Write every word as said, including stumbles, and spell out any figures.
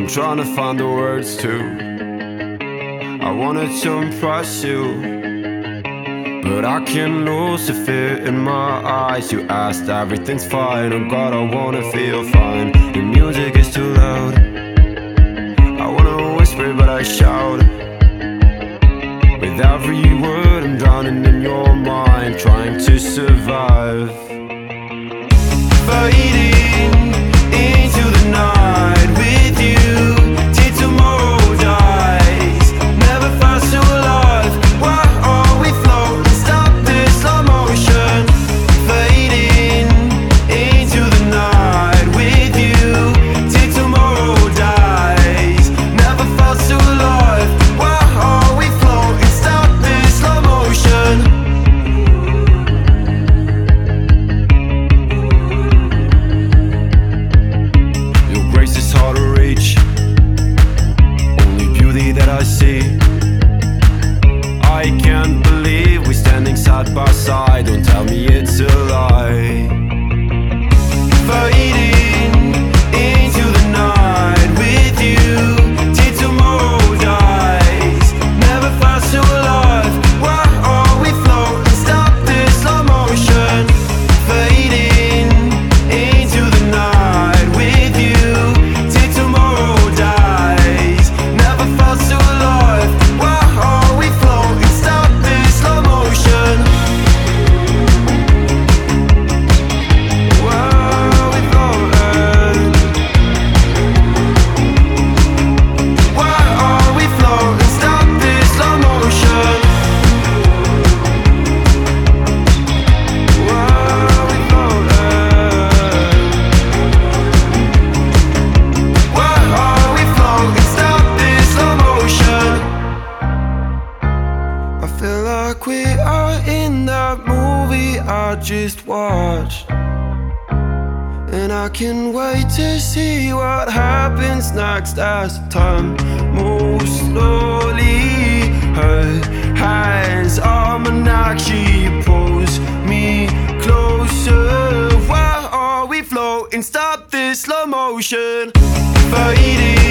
trying to find the words to. I wanted to impress you, but I can lose the fear in my eyes. You asked, everything's fine. Oh God, I wanna feel fine. The music is too loud. I wanna whisper, but I shout. With every word I'm drowning in your mind, trying to survive. Fading into the night with you till tomorrow dies. Never felt so alive. Why are we floating? Stop this slow motion. Fading into the night with you till tomorrow dies. Never felt so alive. Why are we floating? Stop this slow motion. It's hard to reach. Only beauty that I see. I can't believe we're standing side by side. Don't tell me it's a lie. Fading into the night with you till tomorrow dies. Never felt so alive. Why are we floating? Stop this slow motion. Fading into the night with you. We are in that movie I just watched, and I can't wait to see what happens next as time moves slowly. Her hands on my neck, she pulls me closer. Why are we floating? Stop this slow motion. Fading